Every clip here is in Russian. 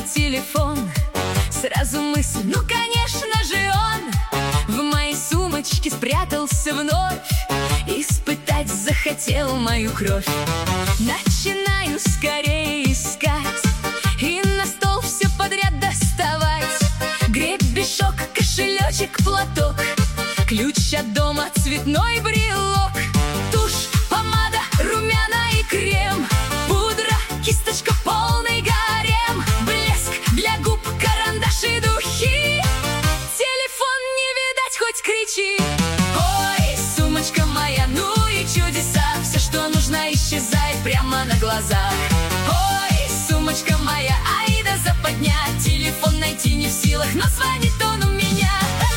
телефон. Сразу мысль, ну конечно же он в моей сумочке спрятался вновь. Испытать захотел мою кровь. Начинаю скорее искать и на стол все подряд доставать. Гребешок, кошелечек, платок, ключ от дома, цветной брелок, тушь, помада, румяна и крем, пудра, кисточка, полный гарем, блеск для губ, карандаш и духи. Телефон не видать, хоть кричи. Ой, сумочка моя, ну и чудеса. Все, что нужно, исчезает прямо на глазах. Ой, сумочка моя, ай да западня. Телефон найти не в силах, но звонит он у меня.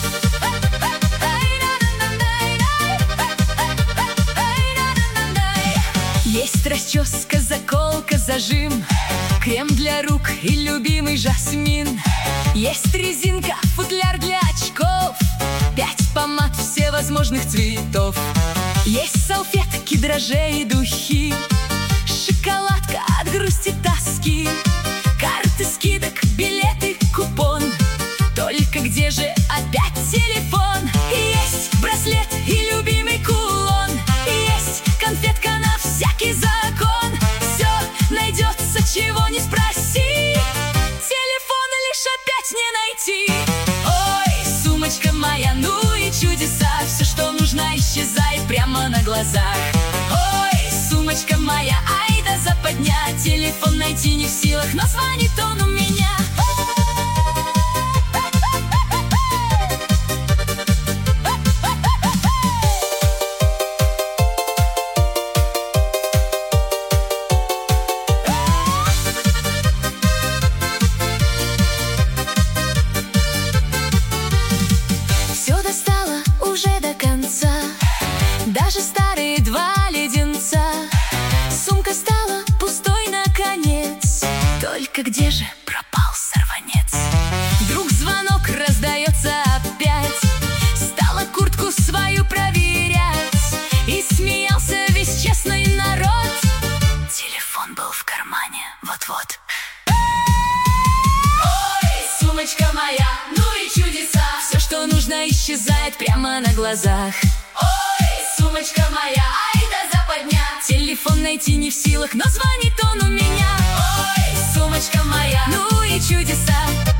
Есть расческа, заколка, зажим, крем для рук и любимый жасмин. Есть резинка, футляр для очков, 5 помад всевозможных цветов. Есть салфетки, дрожжи и духи, шоколадка от грусти, тоски, карты скидок, билеты, купон. Только где же опять телефон? Есть браслет и любимый кулон, есть конфетка на всякий закон. Все найдется, чего не спроси, телефон лишь опять не найти. Ой, сумочка моя, ну и чудеса. Все, что нужно, исчезает прямо на глазах. Ой, сумочка моя, ай да западня. Телефон найти не в силах, но звонит он у меня. Все достала уже до конца, даже старые 2 леденца. Сумка стала пустой наконец, только где же пропал сорванец? Вдруг звонок раздается опять, стала куртку свою проверять, и смеялся весь честный народ. Телефон был в кармане, вот-вот. Ой, сумочка моя, ну и чудеса. Все, что нужно, исчезает прямо на глазах. Ой, сумочка моя, ай да западня. Телефон найти не в силах, но звонит он у меня. Ой, сумочка моя, ну и чудеса.